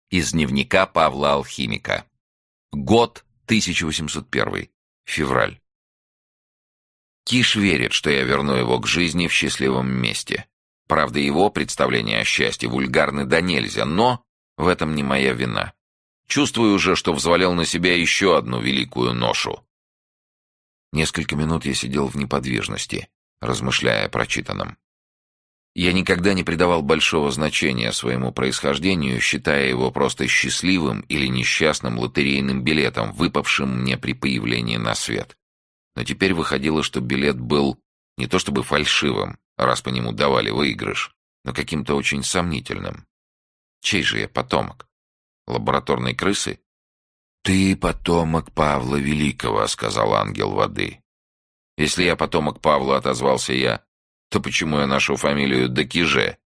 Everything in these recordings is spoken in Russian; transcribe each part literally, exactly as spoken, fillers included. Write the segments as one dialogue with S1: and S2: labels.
S1: Из дневника Павла Алхимика. Год тысяча восемьсот первый. Февраль. Киш верит, что я верну его к жизни в счастливом месте. Правда, его представления о счастье вульгарны да нельзя, но в этом не моя вина. Чувствую уже, что взвалил на себя еще одну великую ношу. Несколько минут я сидел в неподвижности, размышляя о прочитанном. Я никогда не придавал большого значения своему происхождению, считая его просто счастливым или несчастным лотерейным билетом, выпавшим мне при появлении на свет. Но теперь выходило, что билет был не то чтобы фальшивым, раз по нему давали выигрыш, но каким-то очень сомнительным. Чей же я потомок? Лабораторной крысы? «Ты потомок Павла Великого», — сказал ангел воды. «Если я потомок Павла», — отозвался я, — «то почему я ношу фамилию Декиже?»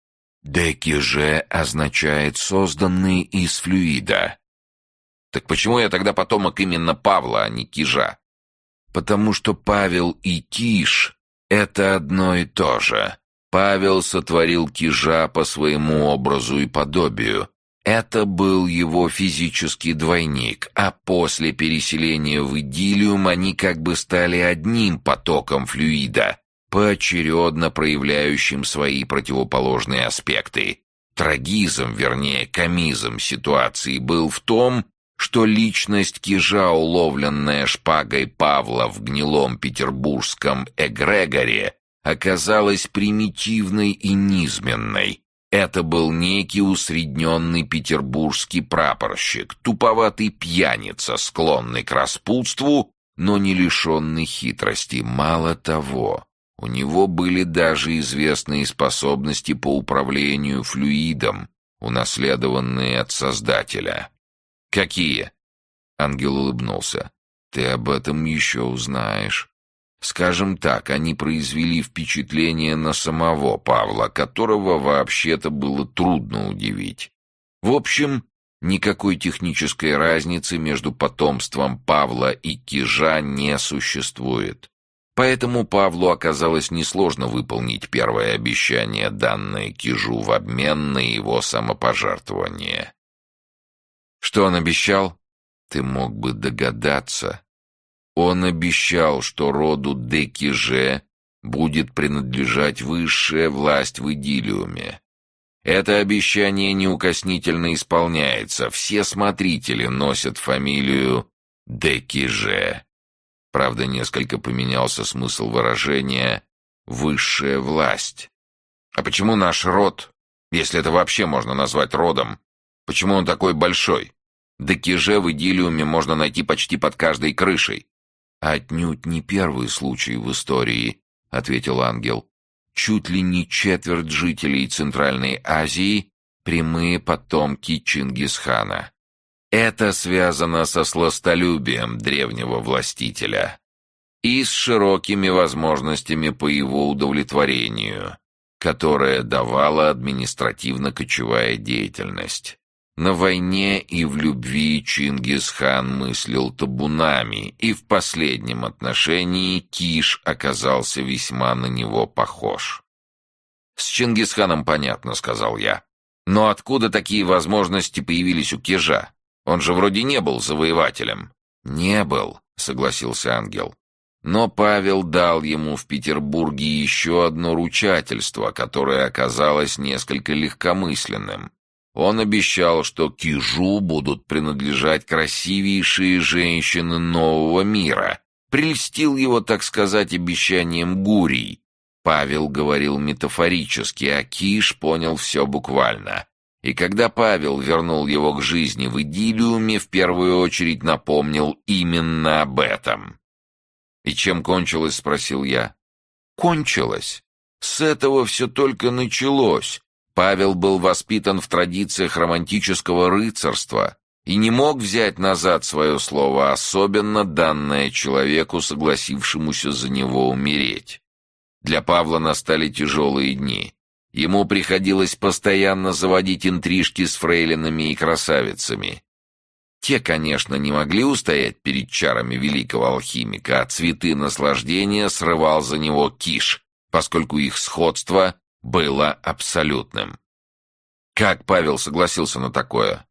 S1: «Декиже означает «созданный из флюида». «Так почему я тогда потомок именно Павла, а не Кижа?» «Потому что Павел и Киш — это одно и то же. Павел сотворил Кижа по своему образу и подобию. Это был его физический двойник, а после переселения в Идиллиум они как бы стали одним потоком флюида, поочередно проявляющим свои противоположные аспекты. Трагизм, вернее, комизм ситуации был в том, что личность Кижа, уловленная шпагой Павла в гнилом петербургском эгрегоре, оказалась примитивной и низменной. Это был некий усредненный петербургский прапорщик, туповатый пьяница, склонный к распутству, но не лишенный хитрости. Мало того, у него были даже известные способности по управлению флюидом, унаследованные от Создателя. «Какие?» — ангел улыбнулся. «Ты об этом еще узнаешь. Скажем так, они произвели впечатление на самого Павла, которого вообще-то было трудно удивить. В общем, никакой технической разницы между потомством Павла и Кижа не существует. Поэтому Павлу оказалось несложно выполнить первое обещание, данное Кижу в обмен на его самопожертвование». «Что он обещал?» «Ты мог бы догадаться». Он обещал, что роду Декиже будет принадлежать высшая власть в Идиллиуме. Это обещание неукоснительно исполняется. Все смотрители носят фамилию Декиже. Правда, несколько поменялся смысл выражения «высшая власть». А почему наш род, если это вообще можно назвать родом, почему он такой большой? Декиже в Идиллиуме можно найти почти под каждой крышей. «Отнюдь не первый случай в истории», — ответил ангел. «Чуть ли не четверть жителей Центральной Азии — прямые потомки Чингисхана. Это связано со сластолюбием древнего властителя и с широкими возможностями по его удовлетворению, которое давала административно-кочевая деятельность. На войне и в любви Чингисхан мыслил табунами, и в последнем отношении Киш оказался весьма на него похож». «С Чингисханом понятно», — сказал я. «Но откуда такие возможности появились у Кижа? Он же вроде не был завоевателем». «Не был», — согласился ангел. «Но Павел дал ему в Петербурге еще одно ручательство, которое оказалось несколько легкомысленным. Он обещал, что Кижу будут принадлежать красивейшие женщины нового мира. Прельстил его, так сказать, обещанием гурий. Павел говорил метафорически, а Киш понял все буквально. И когда Павел вернул его к жизни в Идиллиуме, в первую очередь напомнил именно об этом». «И чем кончилось?» — спросил я. «Кончилось. С этого все только началось». Павел был воспитан в традициях романтического рыцарства и не мог взять назад свое слово, особенно данное человеку, согласившемуся за него умереть. Для Павла настали тяжелые дни. Ему приходилось постоянно заводить интрижки с фрейлинами и красавицами. Те, конечно, не могли устоять перед чарами великого алхимика, а цветы наслаждения срывал за него Киш, поскольку их сходство было абсолютным. Как Павел согласился на такое?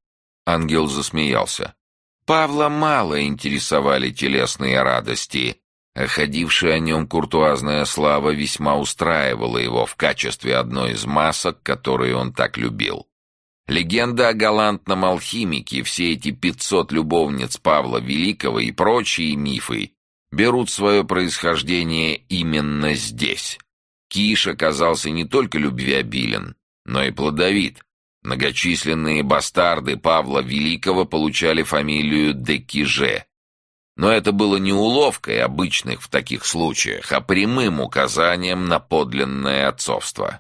S1: Ангел засмеялся. Павла мало интересовали телесные радости, а ходившая о нем куртуазная слава весьма устраивала его в качестве одной из масок, которые он так любил. Легенда о галантном алхимике, все эти пятьсот любовниц Павла Великого и прочие мифы берут свое происхождение именно здесь. Киш оказался не только любвеобилен, но и плодовит. Многочисленные бастарды Павла Великого получали фамилию де Киже. Но это было не уловкой обычных в таких случаях, а прямым указанием на подлинное отцовство.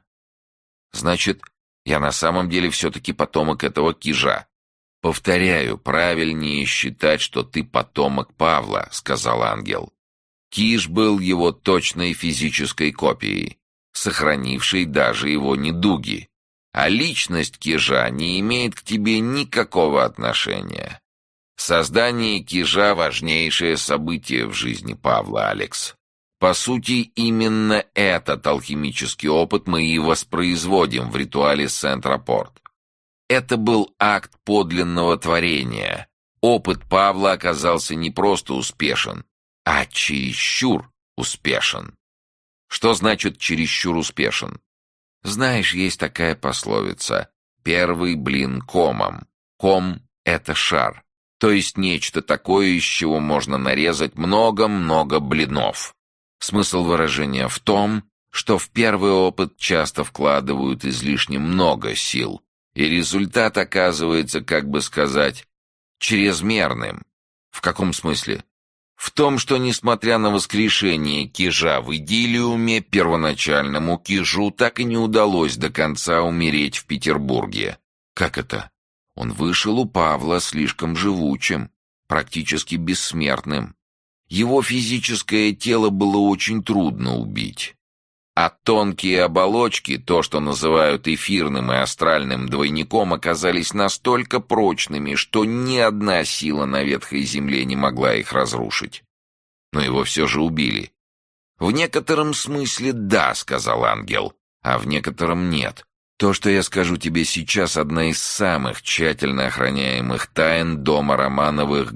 S1: Значит, я на самом деле все-таки потомок этого Кижа. Повторяю, правильнее считать, что ты потомок Павла, сказал ангел. Киш был его точной физической копией, сохранившей даже его недуги. А личность Кижа не имеет к тебе никакого отношения. Создание Кижа — важнейшее событие в жизни Павла, Алекс. По сути, именно этот алхимический опыт мы и воспроизводим в ритуале Сент-Рапорт. Это был акт подлинного творения. Опыт Павла оказался не просто успешен, а чересчур успешен. Что значит чересчур успешен? Знаешь, есть такая пословица: «Первый блин комом». Ком — это шар, то есть нечто такое, из чего можно нарезать много-много блинов. Смысл выражения в том, что в первый опыт часто вкладывают излишне много сил, и результат оказывается, как бы сказать, чрезмерным. В каком смысле? В том, что, несмотря на воскрешение Кижа в идиллиуме, первоначальному Кижу так и не удалось до конца умереть в Петербурге. Как это? Он вышел у Павла слишком живучим, практически бессмертным. Его физическое тело было очень трудно убить. А тонкие оболочки, то, что называют эфирным и астральным двойником, оказались настолько прочными, что ни одна сила на ветхой земле не могла их разрушить. Но его все же убили. «В некотором смысле да», — сказал ангел, — «а в некотором нет. То, что я скажу тебе сейчас, одна из самых тщательно охраняемых тайн дома Романовых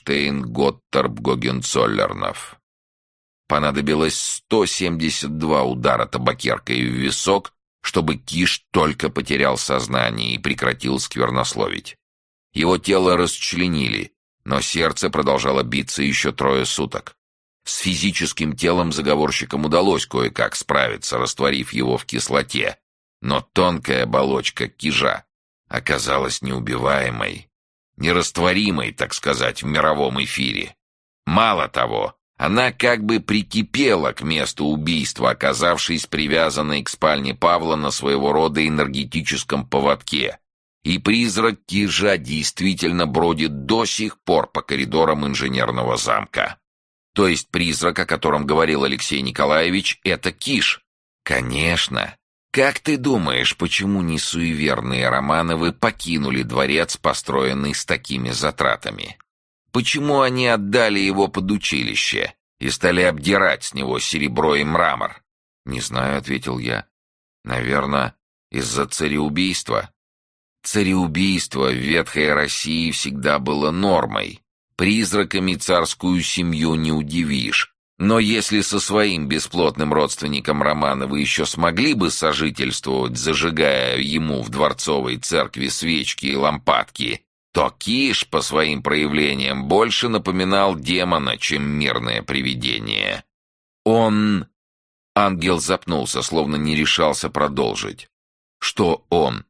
S1: Галштейн-Готторп-Гогенцоллернов». Понадобилось сто семьдесят два удара табакеркой в висок, чтобы Киш только потерял сознание и прекратил сквернословить. Его тело расчленили, но сердце продолжало биться еще трое суток. С физическим телом заговорщикам удалось кое-как справиться, растворив его в кислоте, но тонкая оболочка Кижа оказалась неубиваемой, нерастворимой, так сказать, в мировом эфире. Мало того, она как бы прикипела к месту убийства, оказавшись привязанной к спальне Павла на своего рода энергетическом поводке. И призрак Кижа действительно бродит до сих пор по коридорам инженерного замка. То есть призрак, о котором говорил Алексей Николаевич, это Киш? Конечно. Как ты думаешь, почему несуеверные Романовы покинули дворец, построенный с такими затратами? Почему они отдали его под училище и стали обдирать с него серебро и мрамор? «Не знаю», — ответил я. «Наверное, из-за цареубийства». Цареубийство в ветхой России всегда было нормой. Призраками царскую семью не удивишь. Но если со своим бесплотным родственником Романовы еще смогли бы сожительствовать, зажигая ему в дворцовой церкви свечки и лампадки, то Киш по своим проявлениям больше напоминал демона, чем мирное привидение. Он... Ангел запнулся, словно не решался продолжить. Что он?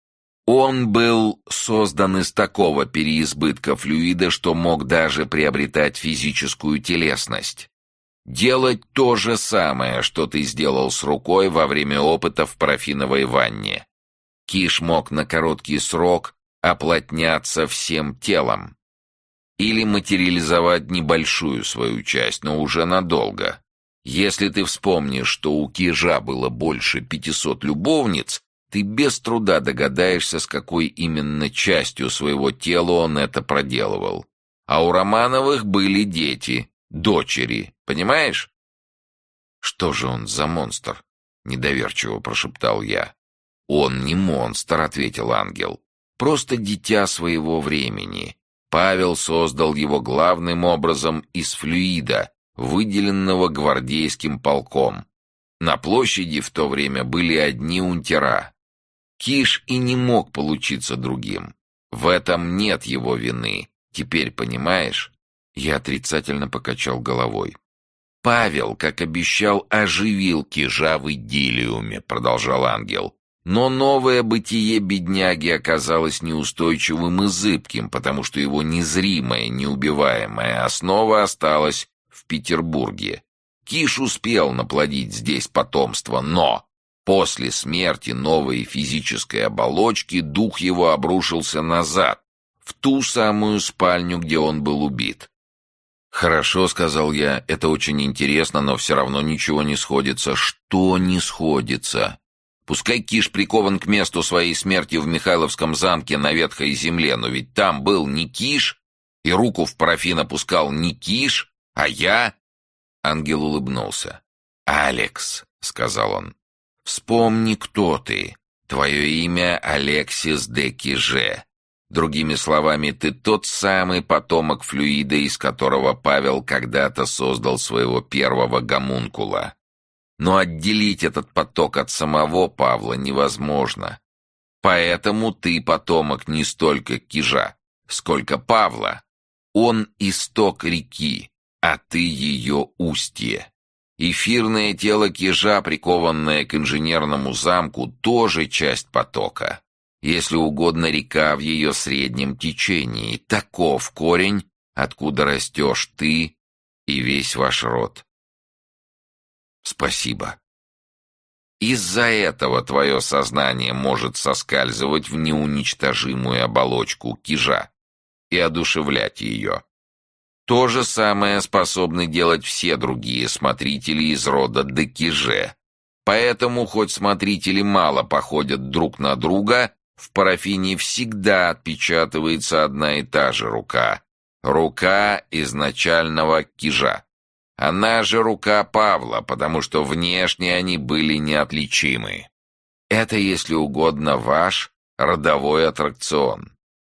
S1: Он был создан из такого переизбытка флюида, что мог даже приобретать физическую телесность. Делать то же самое, что ты сделал с рукой во время опыта в парафиновой ванне. Киш мог на короткий срок оплотняться всем телом. Или материализовать небольшую свою часть, но уже надолго. Если ты вспомнишь, что у Кижа было больше пятисот любовниц, ты без труда догадаешься, с какой именно частью своего тела он это проделывал. А у Романовых были дети, дочери, понимаешь? «Что же он за монстр?» — недоверчиво прошептал я. «Он не монстр», — ответил ангел. просто дитя своего времени. Павел создал его главным образом из флюида, выделенного гвардейским полком. На площади в то время были одни унтера. Киш и не мог получиться другим. В этом нет его вины. Теперь понимаешь? Я отрицательно покачал головой. Павел, как обещал, оживил Кижа в идиллиуме, продолжал ангел. Но новое бытие бедняги оказалось неустойчивым и зыбким, потому что его незримая, неубиваемая основа осталась в Петербурге. Киш успел наплодить здесь потомство, но после смерти новой физической оболочки дух его обрушился назад, в ту самую спальню, где он был убит. «Хорошо», — сказал я, — «это очень интересно, но все равно ничего не сходится». «Что не сходится?» «Пускай Киш прикован к месту своей смерти в Михайловском замке на ветхой земле, но ведь там был не Киш, и руку в парафин опускал не Киш, а я...» Ангел улыбнулся. «Алекс», — сказал он, — «вспомни, кто ты. Твое имя Алексис де Киже. Другими словами, ты тот самый потомок флюида, из которого Павел когда-то создал своего первого гомункула. Но отделить этот поток от самого Павла невозможно. Поэтому ты потомок не столько Кижа, сколько Павла. Он исток реки, а ты ее устье. Эфирное тело Кижа, прикованное к инженерному замку, тоже часть потока. Если угодно, река в ее среднем течении. Таков корень, откуда растешь ты и весь ваш род. Спасибо. Из-за этого твое сознание может соскальзывать в неуничтожимую оболочку Кижа и одушевлять ее. То же самое способны делать все другие смотрители из рода де Киже. Поэтому, хоть смотрители мало походят друг на друга, в парафине всегда отпечатывается одна и та же рука. Рука изначального Кижа. Она же рука Павла, потому что внешне они были неотличимы. Это, если угодно, ваш родовой аттракцион.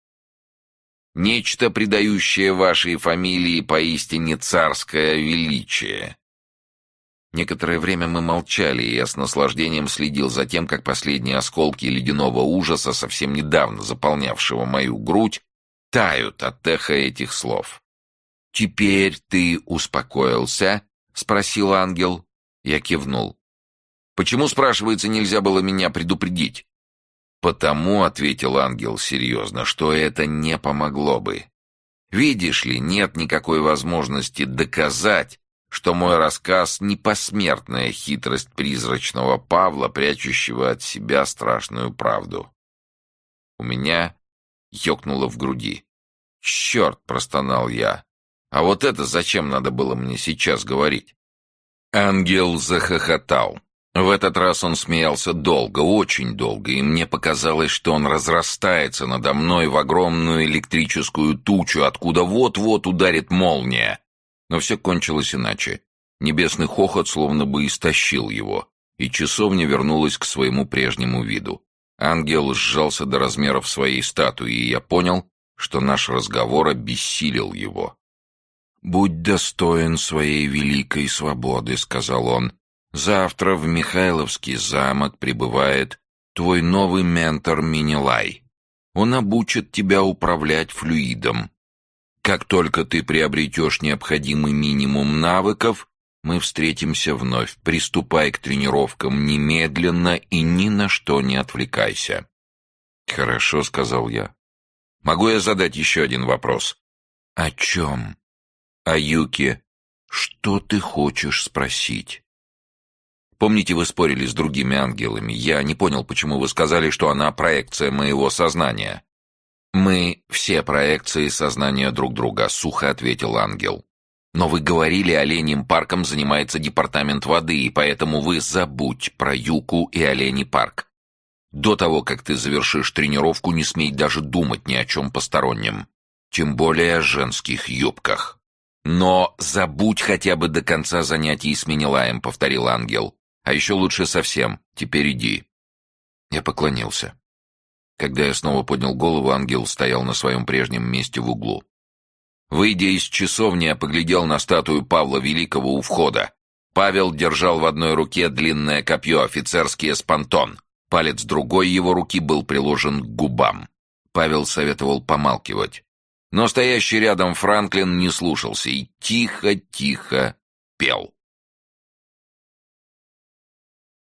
S1: Нечто, придающее вашей фамилии поистине царское величие. Некоторое время мы молчали, и я с наслаждением следил за тем, как последние осколки ледяного ужаса, совсем недавно заполнявшего мою грудь, тают от эха этих слов. «Теперь ты успокоился?» — спросил ангел. Я кивнул. «Почему, спрашивается, нельзя было меня предупредить?» «Потому», — ответил ангел серьезно, — «что это не помогло бы. Видишь ли, нет никакой возможности доказать, что мой рассказ — не посмертная хитрость призрачного Павла, прячущего от себя страшную правду». У меня ёкнуло в груди. «Черт!» — простонал я. «А вот это зачем надо было мне сейчас говорить?» Ангел захохотал. В этот раз он смеялся долго, очень долго, и мне показалось, что он разрастается надо мной в огромную электрическую тучу, откуда вот-вот ударит молния. Но все кончилось иначе. Небесный хохот словно бы истощил его, и часовня вернулась к своему прежнему виду. Ангел сжался до размеров своей статуи, и я понял, что наш разговор обессилил его. «Будь достоин своей великой свободы», — сказал он. «Завтра в Михайловский замок прибывает твой новый ментор Минилай. Он обучит тебя управлять флюидом. Как только ты приобретешь необходимый минимум навыков, мы встретимся вновь. Приступай к тренировкам немедленно и ни на что не отвлекайся». «Хорошо», — сказал я. «Могу я задать еще один вопрос?» «О чем?» «О Юке. Что ты хочешь спросить?» «Помните, вы спорили с другими ангелами? Я не понял, почему вы сказали, что она проекция моего сознания». «Мы все проекции сознания друг друга», — сухо ответил ангел. «Но вы говорили, оленьим парком занимается департамент воды, и поэтому вы забудь про Юку и оленей парк. До того, как ты завершишь тренировку, не смей даже думать ни о чем постороннем, тем более о женских юбках». «Но забудь хотя бы до конца занятий с Минилаем», — повторил ангел. «А еще лучше совсем. Теперь иди». Я поклонился. Когда я снова поднял голову, ангел стоял на своем прежнем месте в углу. Выйдя из часовни, я поглядел на статую Павла Великого у входа. Павел держал в одной руке длинное копье, офицерский эспантон. Палец другой его руки был приложен к губам. Павел советовал помалкивать. Но стоящий рядом Франклин не слушался и тихо-тихо пел.